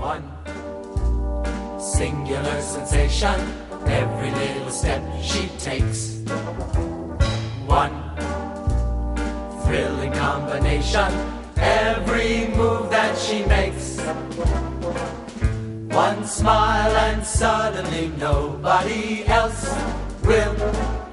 One singular sensation, every little step she takes. One thrilling combination, every move that she makes. One smile and suddenly nobody else will